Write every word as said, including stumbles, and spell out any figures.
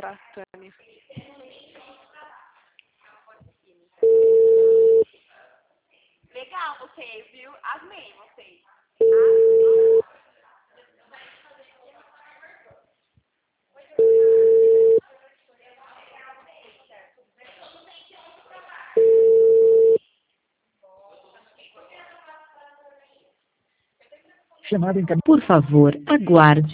Tá, Tânia. Legal vocês, viu? Amei vocês. Chamada em... Por favor, aguarde.